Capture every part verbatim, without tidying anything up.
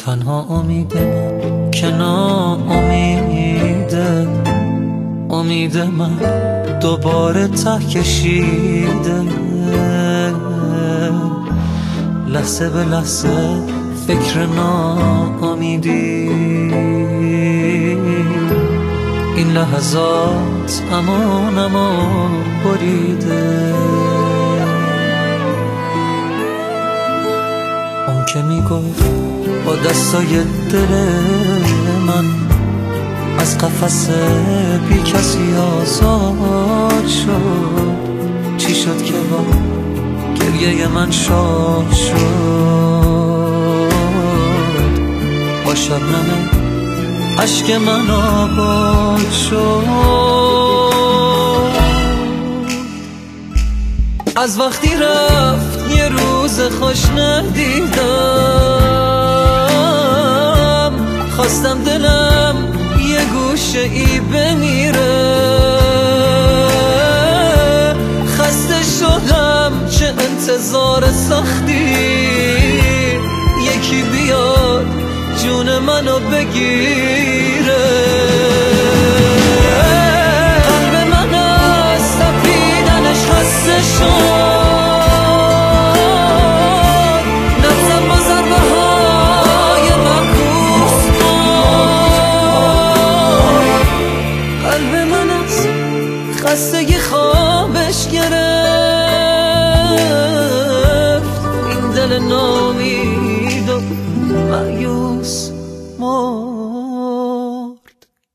تنها امید من که ناامیده، امید من دوباره ته کشیده. لحظه به لحظه فکر ناامیدی، این لحظات امان امان بریده. اون که میگفت با دستای دل من از قفس بی کسی آزاد شد، چی شد که با گریه من شاد شد؟ با شبنم عشق من آباد شد. از وقتی رفت یه روز خوش ندیدم، خواستم دلم یه گوشه ای بمیره. خسته شدم چه انتظار سختی، یکی بیاد جون منو بگیره. قلب من از تپیدنش خسته شد، نبضم با ضربه های معکوس بود. قلب من از خستگی خوابش گرفت، این دل نامید و مایوس مرد.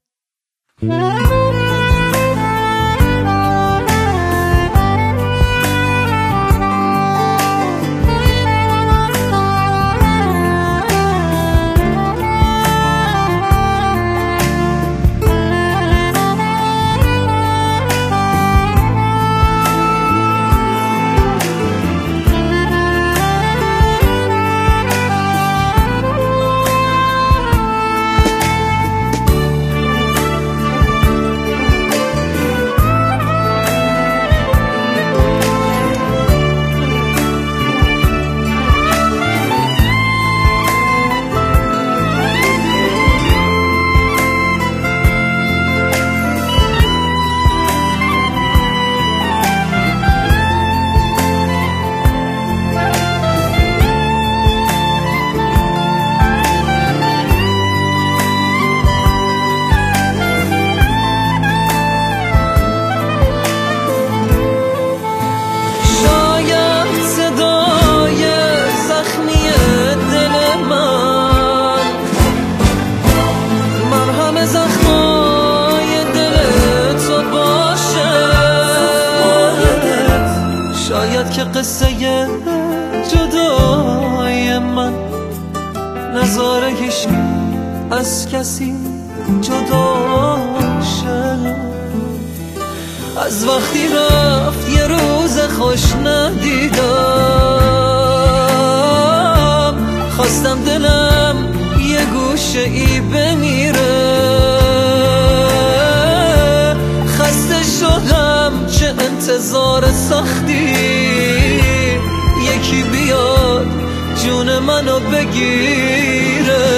شاید که قصه جدای من نذاره هیچ از کسی جدا شه. از وقتی رفت یه روز خوش ندیدم، خواستم دلم یه گوشه ای بمیره. خسته شدم چه انتظار سختی، یکی بیاد جون منو بگیره.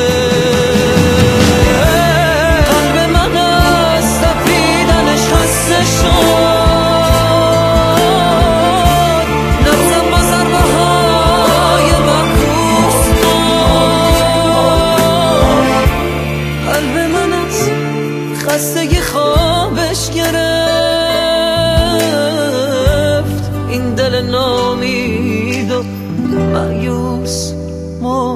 قلب من از تپیدنش خسته شد، نبضم با ضربه های معکوس بود. قلب من از خستگی خوابش گرفت، این دل نامید و مایوس مرد.